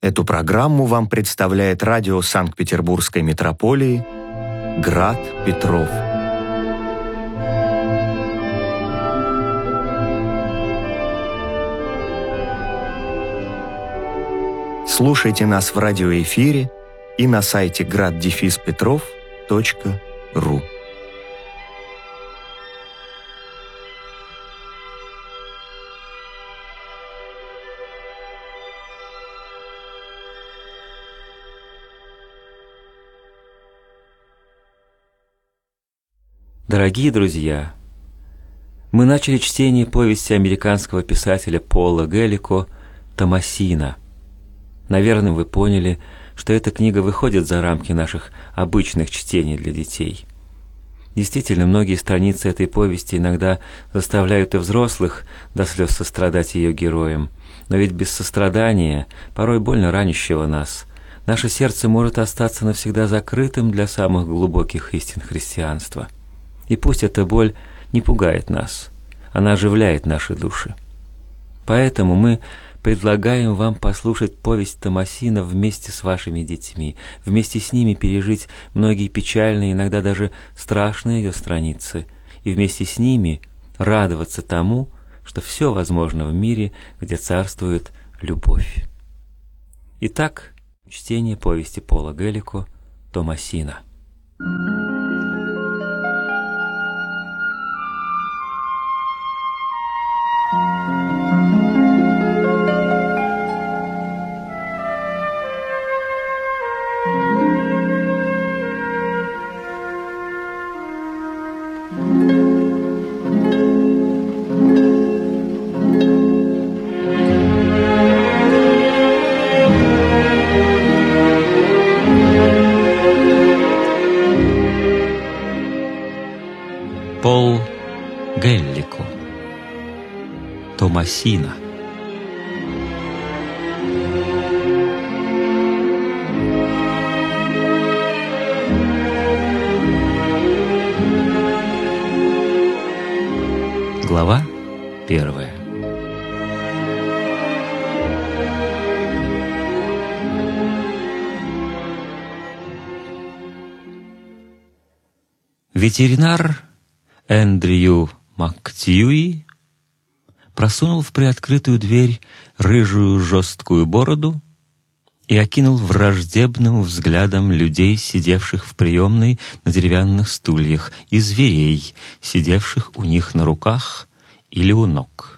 Эту программу вам представляет радио Санкт-Петербургской митрополии «Град Петров». Слушайте нас в радиоэфире и на сайте grad-petrov.ru. Дорогие друзья, мы начали чтение повести американского писателя Пола Геллико «Томасина». Наверное, вы поняли, что эта книга выходит за рамки наших обычных чтений для детей. Действительно, многие страницы этой повести иногда заставляют и взрослых до слез сострадать ее героям. Но ведь без сострадания, порой больно ранящего нас, наше сердце может остаться навсегда закрытым для самых глубоких истин христианства. И пусть эта боль не пугает нас, она оживляет наши души. Поэтому мы предлагаем вам послушать повесть Томасина вместе с вашими детьми, вместе с ними пережить многие печальные, иногда даже страшные ее страницы, и вместе с ними радоваться тому, что все возможно в мире, где царствует любовь. Итак, чтение повести Пола Геллико «Томасина». Пол Геллико «Томасина». Глава 1. Ветеринар Эндрю Мактьюи просунул в приоткрытую дверь рыжую жесткую бороду и окинул враждебным взглядом людей, сидевших в приемной на деревянных стульях, и зверей, сидевших у них на руках или у ног.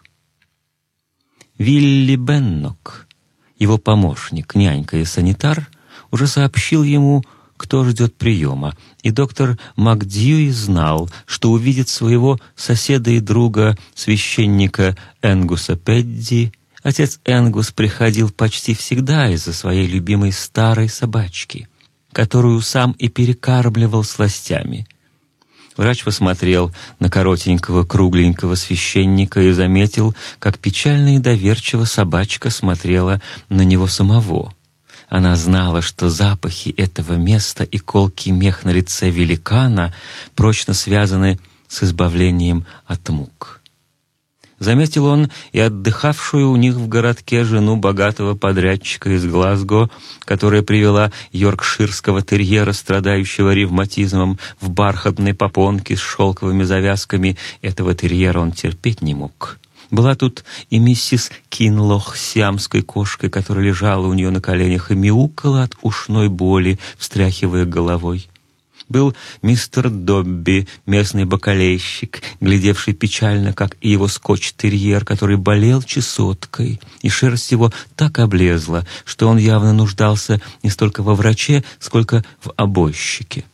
Вилли Беннок, его помощник, нянька и санитар, уже сообщил ему, кто ждет приема, и доктор Макдьюи знал, что увидит своего соседа и друга, священника Энгуса Пэдди. Отец Энгус приходил почти всегда из-за своей любимой старой собачки, которую сам и перекармливал сластями. Врач посмотрел на коротенького кругленького священника и заметил, как печально и доверчиво собачка смотрела на него самого. Она знала, что запахи этого места и колкий мех на лице великана прочно связаны с избавлением от мук. Заметил он и отдыхавшую у них в городке жену богатого подрядчика из Глазго, которая привела йоркширского терьера, страдающего ревматизмом, в бархатной попонке с шелковыми завязками. Этого терьера он терпеть не мог. Была тут и миссис Кинлох с сиамской кошкой, которая лежала у нее на коленях и мяукала от ушной боли, встряхивая головой. Был мистер Добби, местный бакалейщик, глядевший печально, как и его скотч-терьер, который болел чесоткой, и шерсть его так облезла, что он явно нуждался не столько во враче, сколько в обойщике.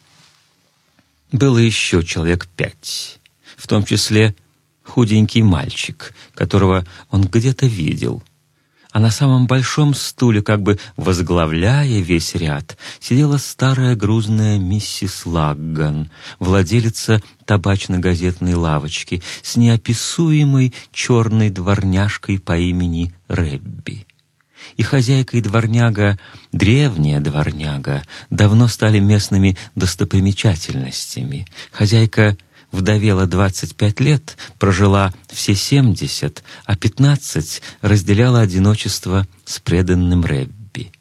Было еще человек 5, в том числе худенький мальчик, которого он где-то видел. А на самом большом стуле, как бы возглавляя весь ряд, сидела старая грузная миссис Лагган, владелица табачно-газетной лавочки, с неописуемой черной дворняжкой по имени Ребби. И хозяйка и дворняга, древняя дворняга, давно стали местными достопримечательностями. Хозяйка вдовела 25 лет, прожила все 70, а 15 разделяла одиночество с преданным Ребби.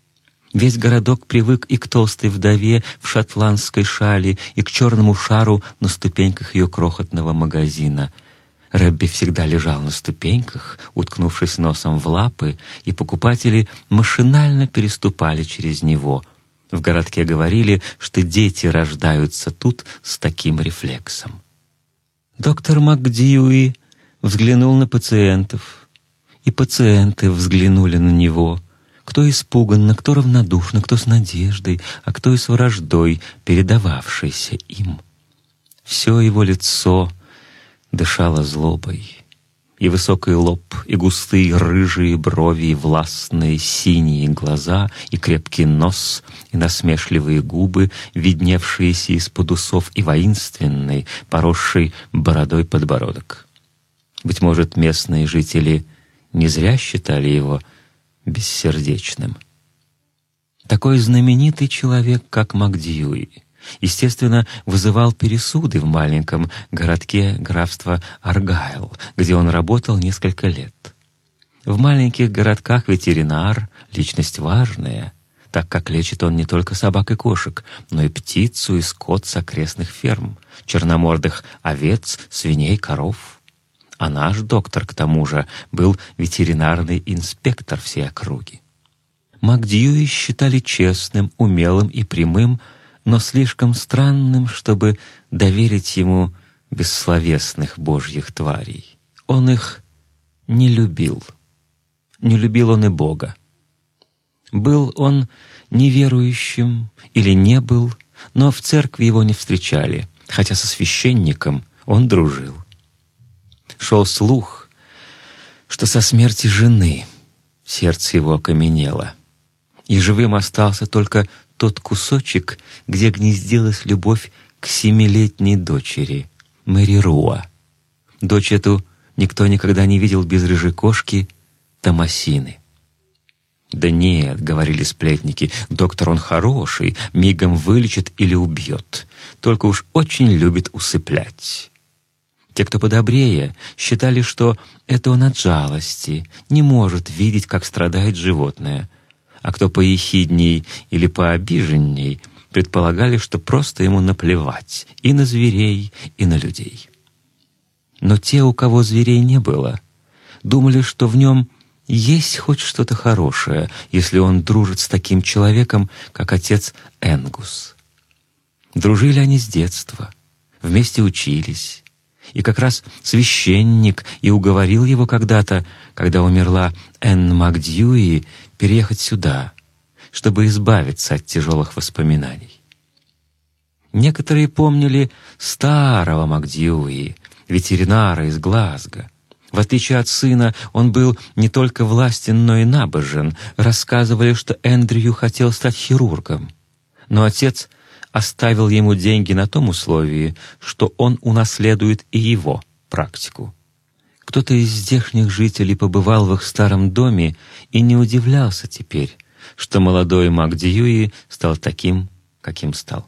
Весь городок привык и к толстой вдове в шотландской шали, и к черному шару на ступеньках ее крохотного магазина. Рэбби всегда лежал на ступеньках, уткнувшись носом в лапы, и покупатели машинально переступали через него. В городке говорили, что дети рождаются тут с таким рефлексом. Доктор МакДьюи взглянул на пациентов, и пациенты взглянули на него. Кто испуганно, кто равнодушно, кто с надеждой, а кто и с враждой, передававшейся им. Все его лицо дышало злобой, и высокий лоб, и густые рыжие брови, и властные синие глаза, и крепкий нос, и насмешливые губы, видневшиеся из-под усов, и воинственный, поросший бородой подбородок. Быть может, местные жители не зря считали его бессердечным. Такой знаменитый человек, как МакДьюи, естественно, вызывал пересуды в маленьком городке графства Аргайл, где он работал несколько лет. В маленьких городках ветеринар — личность важная, так как лечит он не только собак и кошек, но и птицу и скот с окрестных ферм, черномордых овец, свиней, коров. А наш доктор, к тому же, был ветеринарный инспектор всей округи. МакДьюи считали честным, умелым и прямым, но слишком странным, чтобы доверить ему бессловесных божьих тварей. Он их не любил. Не любил он и Бога. Был он неверующим или не был, но в церкви его не встречали, хотя со священником он дружил. Шел слух, что со смерти жены сердце его окаменело, и живым остался только тот кусочек, где гнездилась любовь к 7-летней дочери, Мэри Руа. Дочь эту никто никогда не видел без рыжей кошки Томасины. «Да нет», — говорили сплетники, — «доктор он хороший, мигом вылечит или убьет, только уж очень любит усыплять». Те, кто подобрее, считали, что это он от жалости, не может видеть, как страдает животное, а кто поехидней или пообиженней, предполагали, что просто ему наплевать и на зверей, и на людей. Но те, у кого зверей не было, думали, что в нем есть хоть что-то хорошее, если он дружит с таким человеком, как отец Энгус. Дружили они с детства, вместе учились. И как раз священник и уговорил его когда-то, когда умерла Энн МакДьюи, переехать сюда, чтобы избавиться от тяжелых воспоминаний. Некоторые помнили старого МакДьюи, ветеринара из Глазго. В отличие от сына, он был не только властен, но и набожен. Рассказывали, что Эндрю хотел стать хирургом, но отец оставил ему деньги на том условии, что он унаследует и его практику. Кто-то из здешних жителей побывал в их старом доме и не удивлялся теперь, что молодой МакДьюи стал таким, каким стал.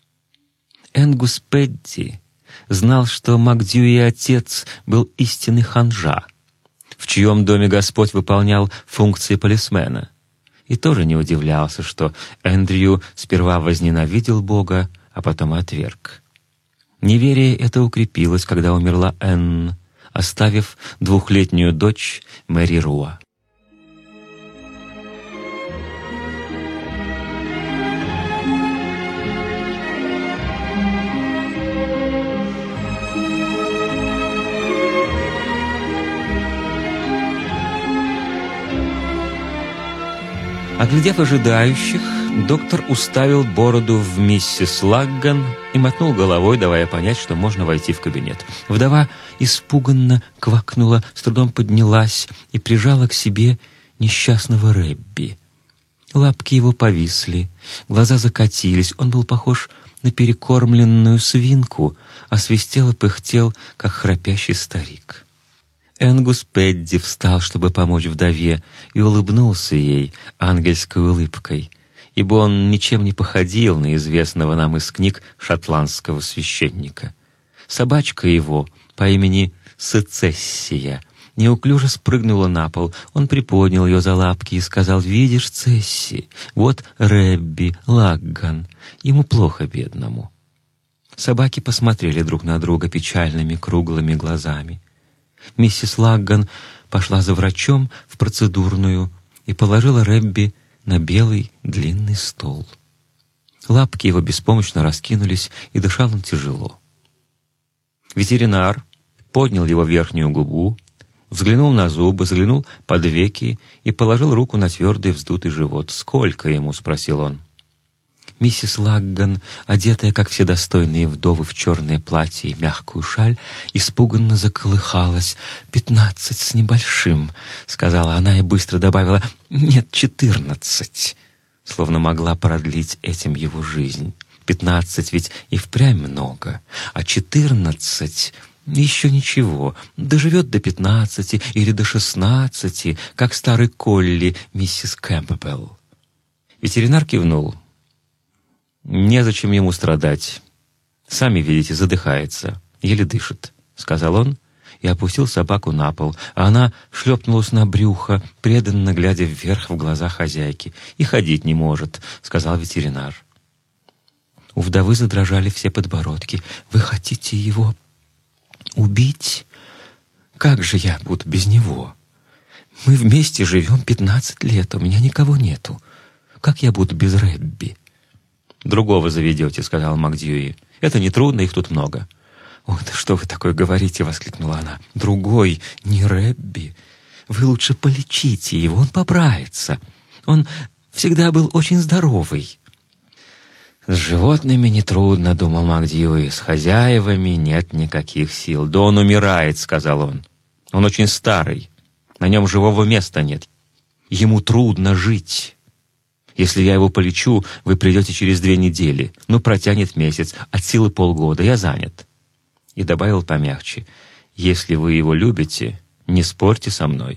Энгус Пэдди знал, что МакДьюи отец был истинный ханжа, в чьем доме Господь выполнял функции полисмена, и тоже не удивлялся, что Эндрю сперва возненавидел Бога, а потом отверг. Неверие это укрепилось, когда умерла Энн, оставив 2-летнюю дочь Мэри Руа. Оглядев ожидающих, доктор уставил бороду в миссис Лагган и мотнул головой, давая понять, что можно войти в кабинет. Вдова испуганно квакнула, с трудом поднялась и прижала к себе несчастного Рэбби. Лапки его повисли, глаза закатились, он был похож на перекормленную свинку, а свистел и пыхтел, как храпящий старик. Энгус Пэдди встал, чтобы помочь вдове, и улыбнулся ей ангельской улыбкой, ибо он ничем не походил на известного нам из книг шотландского священника. Собачка его по имени Сецессия неуклюже спрыгнула на пол. Он приподнял ее за лапки и сказал: «Видишь, Цесси, вот Ребби Лагган. Ему плохо, бедному». Собаки посмотрели друг на друга печальными круглыми глазами. Миссис Лагган пошла за врачом в процедурную и положила Ребби на белый длинный стол. Лапки его беспомощно раскинулись, и дышал он тяжело. Ветеринар поднял его верхнюю губу, взглянул на зубы, заглянул под веки и положил руку на твердый вздутый живот. «Сколько ему?» — спросил он. Миссис Лагган, одетая, как все достойные вдовы, в черное платье и мягкую шаль, испуганно заколыхалась. 15 с небольшим», — сказала она и быстро добавила: «Нет, 14», словно могла продлить этим его жизнь. 15 ведь и впрямь много, а 14 еще ничего, доживет до 15 или до 16, как старый колли миссис Кэмпбелл. Ветеринар кивнул. «Незачем ему страдать. Сами видите, задыхается, еле дышит», — сказал он и опустил собаку на пол, а она шлепнулась на брюхо, преданно глядя вверх в глаза хозяйки. «И ходить не может», — сказал ветеринар. У вдовы задрожали все подбородки. «Вы хотите его убить? Как же я буду без него? Мы вместе живем 15 лет, у меня никого нету. Как я буду без Ребби?» «Другого заведете», — сказал МакДьюи. «Это нетрудно, их тут много». «Ой, да что вы такое говорите?» — воскликнула она. «Другой, не Ребби. Вы лучше полечите его, он поправится. Он всегда был очень здоровый». «С животными нетрудно», — думал МакДьюи. «С хозяевами нет никаких сил». «Да он умирает», — сказал он. «Он очень старый. На нем живого места нет. Ему трудно жить. Если я его полечу, вы придете через 2 недели. Ну, протянет месяц, от силы полгода. Я занят». И добавил помягче: «Если вы его любите, не спорьте со мной».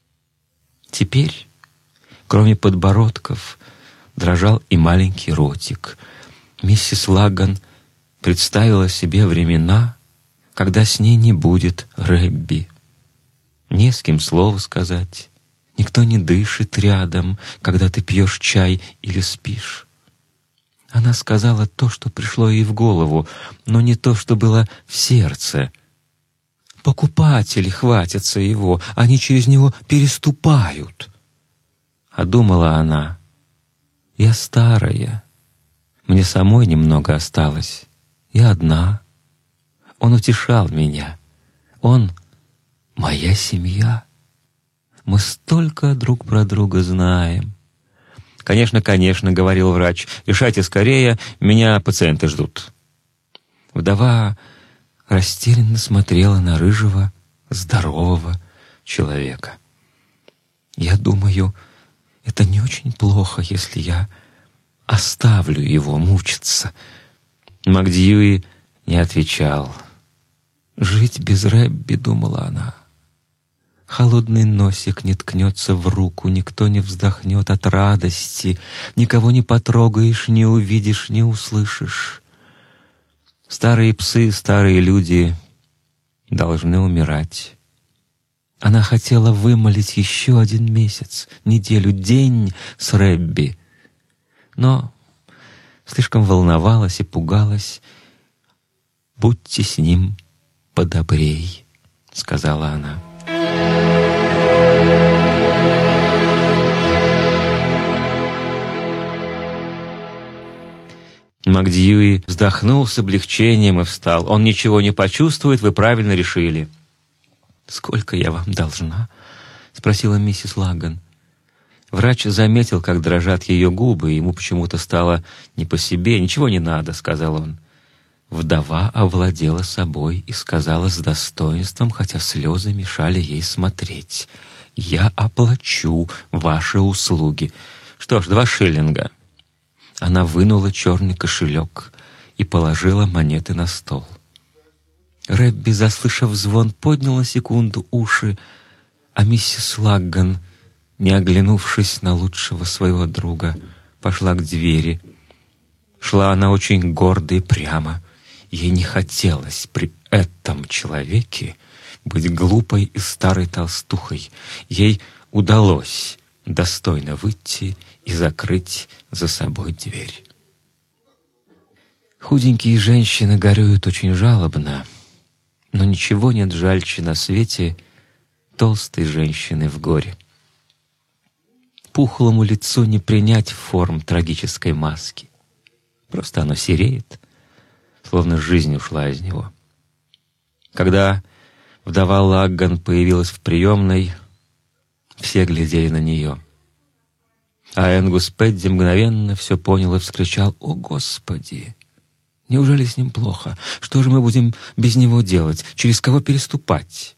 Теперь, кроме подбородков, дрожал и маленький ротик. Миссис Лагган представила себе времена, когда с ней не будет Ребби. Не с кем слова сказать, никто не дышит рядом, когда ты пьешь чай или спишь. Она сказала то, что пришло ей в голову, но не то, что было в сердце. Покупатели хватятся его, они через него переступают. А думала она: я старая, мне самой немного осталось, я одна. Он утешал меня, он — моя семья. Мы столько друг про друга знаем. «Конечно, конечно», — говорил врач, — «решайте скорее, меня пациенты ждут». Вдова растерянно смотрела на рыжего, здорового человека. «Я думаю, это не очень плохо, если я оставлю его мучиться». МакДьюи не отвечал. «Жить без Ребби», — думала она. Холодный носик не ткнется в руку, никто не вздохнет от радости, никого не потрогаешь, не увидишь, не услышишь. Старые псы, старые люди должны умирать. Она хотела вымолить еще 1 месяц, неделю, день с Ребби, но слишком волновалась и пугалась. «Будьте с ним подобрей», — сказала она. МакДьюи вздохнул с облегчением и встал. «Он ничего не почувствует, вы правильно решили». «Сколько я вам должна?» — спросила миссис Лагган. Врач заметил, как дрожат ее губы, и ему почему-то стало не по себе. «Ничего не надо», — сказал он. Вдова овладела собой и сказала с достоинством, хотя слезы мешали ей смотреть: «Я оплачу ваши услуги». «Что ж, 2 шиллинга». Она вынула черный кошелек и положила монеты на стол. Ребби, заслышав звон, поднял на секунду уши, а миссис Лагган, не оглянувшись на лучшего своего друга, пошла к двери. Шла она очень гордо и прямо. Ей не хотелось при этом человеке быть глупой и старой толстухой. Ей удалось достойно выйти и закрыть за собой дверь. Худенькие женщины горюют очень жалобно, но ничего нет жальче на свете толстой женщины в горе. Пухлому лицу не принять форм трагической маски. Просто оно сереет, словно жизнь ушла из него. Когда вдова Лагган появилась в приемной, все глядели на нее. А Энгус Пэдди мгновенно все понял и вскричал: «О, Господи! Неужели с ним плохо? Что же мы будем без него делать? Через кого переступать?»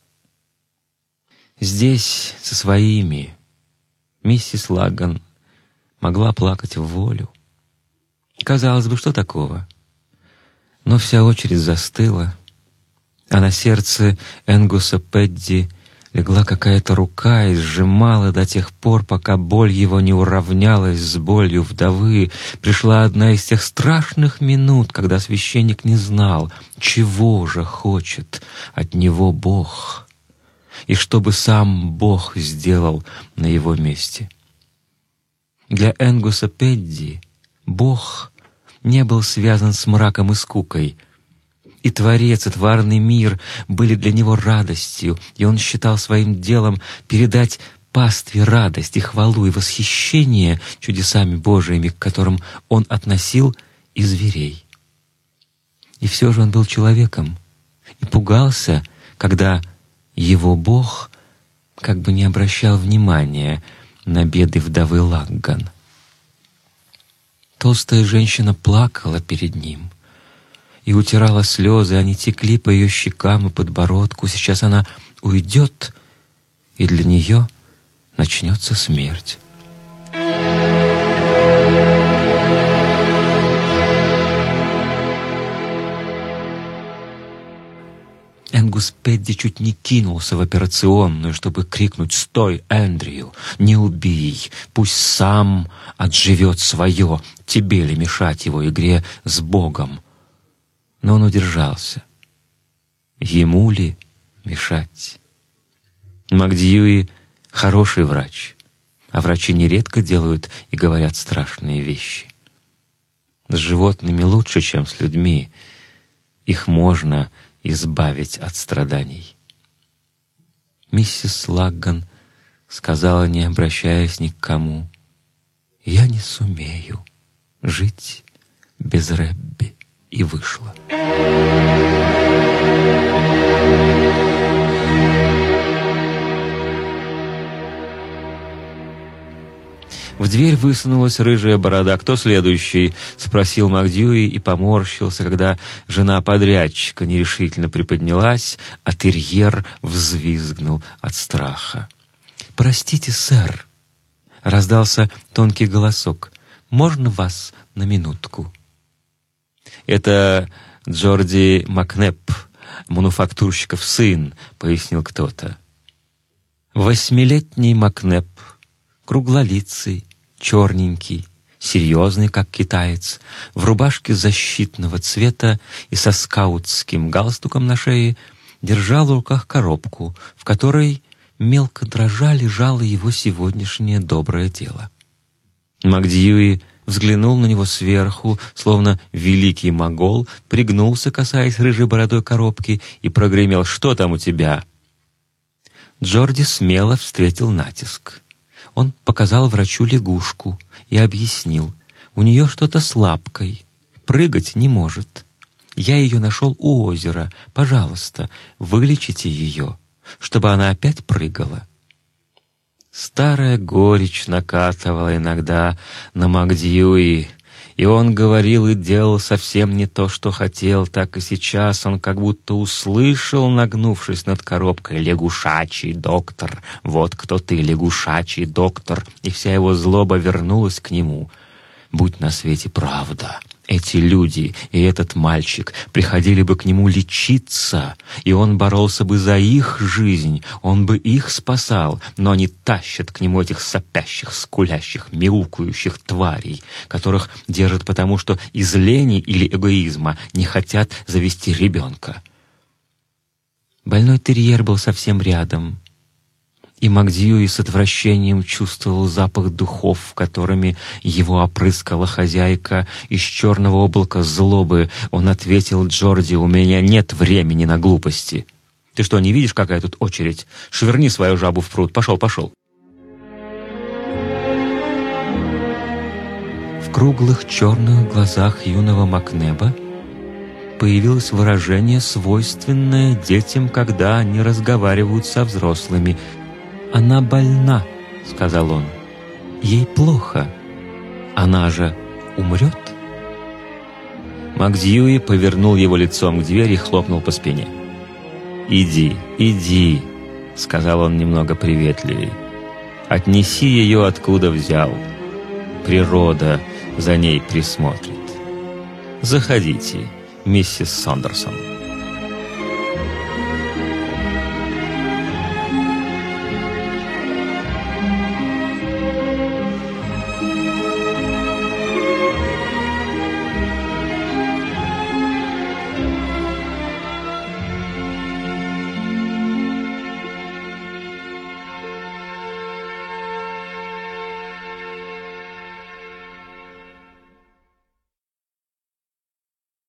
Здесь, со своими, миссис Лагган могла плакать в волю. Казалось бы, что такого? Но вся очередь застыла, а на сердце Энгуса Пэдди легла какая-то рука и сжимала до тех пор, пока боль его не уравнялась с болью вдовы. Пришла одна из тех страшных минут, когда священник не знал, чего же хочет от него Бог, и что бы сам Бог сделал на его месте. Для Энгуса Пэдди Бог не был связан с мраком и скукой. И Творец, и тварный мир были для него радостью, и он считал своим делом передать пастве радость и хвалу и восхищение чудесами Божиими, к которым он относил и зверей. И все же он был человеком и пугался, когда его Бог как бы не обращал внимания на беды вдовы Лагган. Толстая женщина плакала перед ним и утирала слезы, они текли по ее щекам и подбородку. Сейчас она уйдет, и для нее начнется смерть. Энгус Пэдди чуть не кинулся в операционную, чтобы крикнуть: «Стой, Эндрю! Не убей! Пусть сам отживет свое! Тебе ли мешать его игре с Богом?» Но он удержался. Ему ли мешать? МакДьюи — хороший врач, а врачи нередко делают и говорят страшные вещи. С животными лучше, чем с людьми. Их можно избавить от страданий. Миссис Лагган сказала, не обращаясь ни к кому: «Я не сумею жить без Рэбби», и вышла. В дверь высунулась рыжая борода. «Кто следующий?» — спросил МакДьюи и поморщился, когда жена подрядчика нерешительно приподнялась, а терьер взвизгнул от страха. «Простите, сэр», — раздался тонкий голосок, — «можно вас на минутку?» «Это Джорди Макнеп, мануфактурщиков сын», — пояснил кто-то. 8-летний Макнеп, круглолицый, черненький, серьезный, как китаец, в рубашке защитного цвета и со скаутским галстуком на шее, держал в руках коробку, в которой мелко дрожа лежало его сегодняшнее доброе дело. МакДьюи взглянул на него сверху, словно великий могол, пригнулся, касаясь рыжей бородой коробки, и прогремел: «Что там у тебя?» Джорди смело встретил натиск. Он показал врачу лягушку и объяснил: «У нее что-то с лапкой, прыгать не может. Я ее нашел у озера. Пожалуйста, вылечите ее, чтобы она опять прыгала». Старая горечь накатывала иногда на МакДьюи, и он говорил и делал совсем не то, что хотел. Так и сейчас он как будто услышал, нагнувшись над коробкой: «Лягушачий доктор! Вот кто ты, лягушачий доктор!» И вся его злоба вернулась к нему. Будь на свете правда, эти люди и этот мальчик приходили бы к нему лечиться, и он боролся бы за их жизнь, он бы их спасал, но они тащат к нему этих сопящих, скулящих, мяукающих тварей, которых держат потому, что из лени или эгоизма не хотят завести ребенка. Больной терьер был совсем рядом, и МакДьюи с отвращением чувствовал запах духов, которыми его опрыскала хозяйка. Из черного облака злобы он ответил Джорди: «У меня нет времени на глупости. Ты что, не видишь, какая тут очередь? Швырни свою жабу в пруд. Пошел, пошел». В круглых черных глазах юного Макнеба появилось выражение, свойственное детям, когда они разговаривают со взрослыми. «Она больна», — сказал он. «Ей плохо. Она же умрет». МакДьюи повернул его лицом к двери и хлопнул по спине. «Иди, иди», — сказал он немного приветливее. «Отнеси ее, откуда взял. Природа за ней присмотрит. Заходите, миссис Сандерсон».